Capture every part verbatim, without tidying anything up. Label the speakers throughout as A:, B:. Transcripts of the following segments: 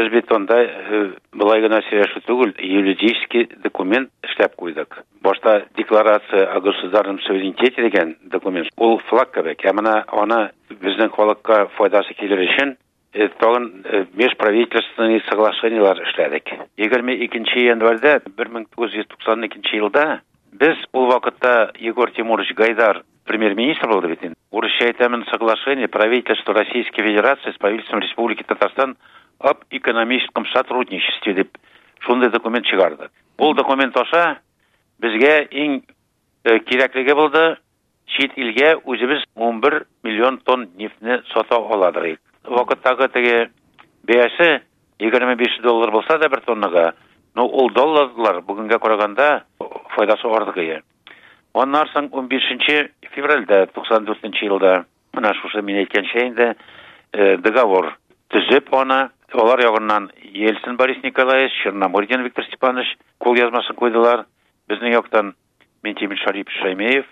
A: Без бит анда былай гына сөйләшү түгел, юридический документ эшләп куйдык. Башта декларация о государственном суверенитете дигән документ. Ул флаг кебек. Ә менә аны безнең халыкка файдасы килер өчен тагын межправительственные соглашениялар эшләдек. егерме икенче январьда бер мең тугыз йөз туксан икенче елда без ул вакытта Егор Тимурович Гайдар премьер-министр булды бит. Урысча әйтәмен, соглашение правительства Российской Федерации с правительством Республики Татарстан об экономическом сотрудничестве дип шундый документ чыгарды. Ул документ аша безгә иң кирәклеге булды чит илгә үзебез он бер миллион тонн нефтьне сата аладык. Вакыттагы теге бәясе егерме биш доллар булса да бер тоннага, но ул долларлар бүгенгә караганда файдасы артыгы. Аннан соң он бишенче февральдә туксан дүртенче елда менә шушы мин әйткәнчә инде договор төзеп аны алар ягыннан Ельцин Борис Николаевич, Черномырдин Виктор Степанович кул язмасын куйдылар. Безнең яктан Ментимир Шарипович Шаймеев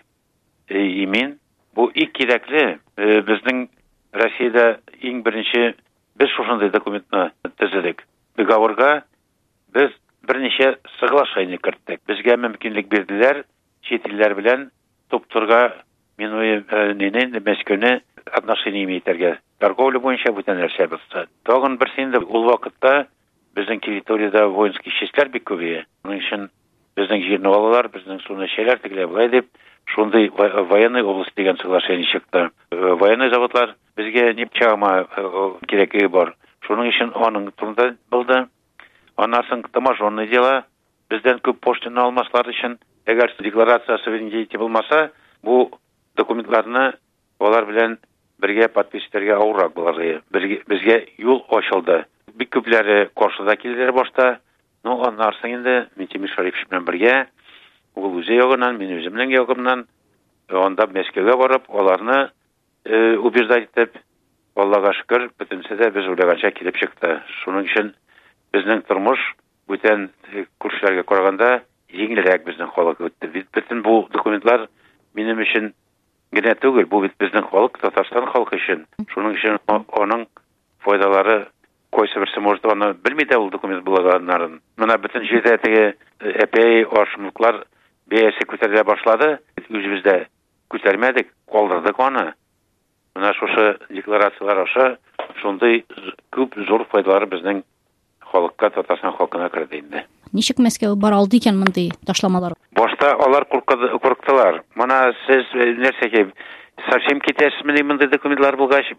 A: и мин. Бу иң кирәкле безнең Россиядә иң беренче без шушындый документны төзедек. Договорга без берничә соглашение керттек. Безгә мөмкинлек бирделәр чит илләр белән топтырга минуе ненен Мәскәүне отношение имейтергә. Торговля буенча бүтән нәрсә булса. Тагын берсендә ул вакытта безнең территорияда воинский частьләр бик күбәя. Моның өчен безнең җирне алалар, безнең суны эчәләр, тегеләр булай дип, шундый военный область дигән соглашение чыкты. Военный заводлар безгә нефтьчама кирәклеге бар. Шуның өчен аның турында булды. Аннан соң таможенные дела бездән күп поштаны алмаслар өчен, әгәр декларация суверенитеты булмаса, бу документларны алар белән бергә подписьләргә авыррак булыр. Безгә юл ачылды. Бик күпләре каршыда килделәр башта. Ну, аннан соң инде Ментимир Шарипович белән бергә ул үзе ягыннан, мин үземнең ягымнан анда Мәскәүгә барып, аларны убеждать итеп, Аллага шөкер, бөтенсе дә без уйлаганча килеп чыкты. Шуның өчен безнең тормыш бүтән күршеләргә караганда җиңелрәк безнең халык үтте. Бөтен бу документлар минем өчен генә түгел, бу бит безнең халык, Татарстан халкы өчен. Шуның өчен аның файдалары койсы берсе может аны белми дә ул документ булганнарын. Менә бөтен җирдә теге әпәй ашмыклар бәясе күтәрелә башлады. Үзебездә күтәрмәдек, калдырдык аны. Менә шушы декларациялар аша шундый күп зур файдалары безнең халыкка, Татарстан халкына керде инде.
B: Ничек Мәскәү бара алды икән мондый ташламалар?
A: Башта алар курыктылар. Менә сез нәрсәгә совсем китәсезме мондый документлар булгач,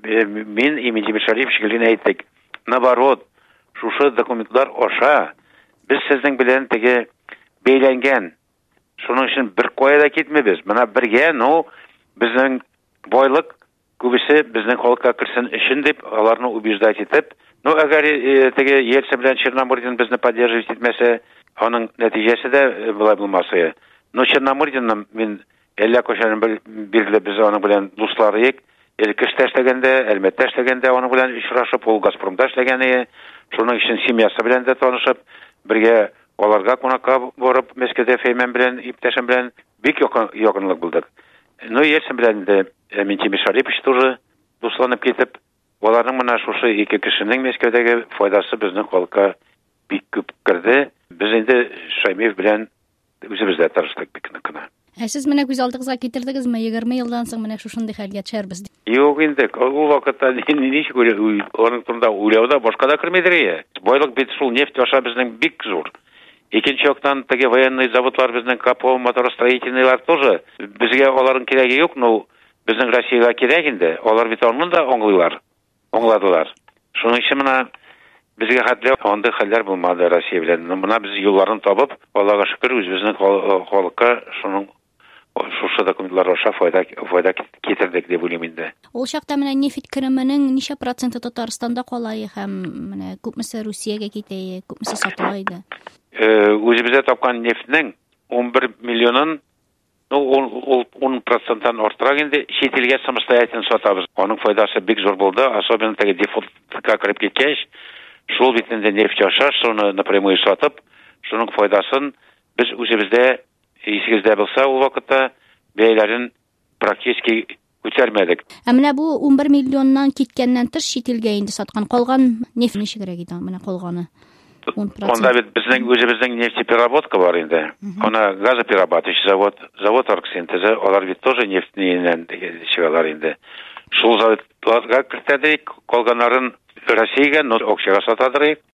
A: мин и Ментимир Шарипович генә әйттек. Наоборот, шушы документлар аша без сезнең белән теге бәйләнгән. Шуның өчен бер кая да китмәбез. Менә бергә, ну, безнең байлык күбесе безнең халыкка керсен өчен дип, аларны убеждать итеп, ну, әгәр теге Ельцин белән Черномырдин безне поддерживать итмәсә, аның нәтиҗәсе дә булай булмасы. Ну, Черномырдинны мин әллә кайчан билгеле без аның белән дуслар идек. Элкештә эшләгәндә, Әлмәттә эшләгәндә аның белән очрашып, ул Газпромда эшләгәне, шуның өчен семьясы белән дә танышып, бергә аларга кунакка барып, Мәскәүдә Фәймән белән, иптәшем белән бик якынлык булдык. Ну, Ельцин белән дә Ментимир Шарипович тоже дусланып китеп, аларның менә шушы ике кешенең Мәскәүдәге файдасы безнең халыкка бик күп керде. Без инде Шаймеев белән үзебездә тырыштык бик нык кына.
B: Ә сез менә күз алдыгызга китердегезме егерме елдан соң менә шушындый хәлгә төшәрбез?
A: Юк инде, ул вакытта ничек аның турында уйлауда башка да кермәдер. Байлык бит шул нефть аша безнең бик зур. Икенче яктан теге военный заводлар безнең Капо моторостроительныйлар тоже безгә аларның кирәге юк, но безнең Россиягә кирәк инде. Алар бит аны да аңлыйлар. Аңладылар. Шуның өчен менә безгә хәтле андый хәлләр булмады Россия белән. Менә без юлларын табып, Аллага шөкер, үзебезнең халыкка шуның шушы документлар аша файда файда китердек дип уйлыйм инде.
B: Ул чакта менә нефть кеременең ничә проценты Татарстанда кала һәм менә күпмесе Русиягә китә, күпмесе сатыла иде?
A: Үзебездә тапкан нефтьнең он бер миллионын, ну, он проценттан артырак инде чит илгә самостоятельно сатабыз. Аның файдасы бик зур булды, особенно теге дефолтка кереп киткәч, шул битендә нефть аша, шуны напрямую сатып, шуның файдасын без үзебездә исегездә булса, ул вакытта бәяләрен практически күтәрмәдек.
B: Ә менә бу ун бер миллионнан киткәннән тыш чит илгә инде саткан калган нефть ничегрәк иде менә калганы?
A: Онда бит безнең үзебезнең нефтепереработка бар инде. Ана газоперерабатывающий завод, завод оргсинтезы, алар бит тоже нефтьнен чыгалар инде. Шул заводларга кертәдек, калганнарын Россиягә акчага сатадыр.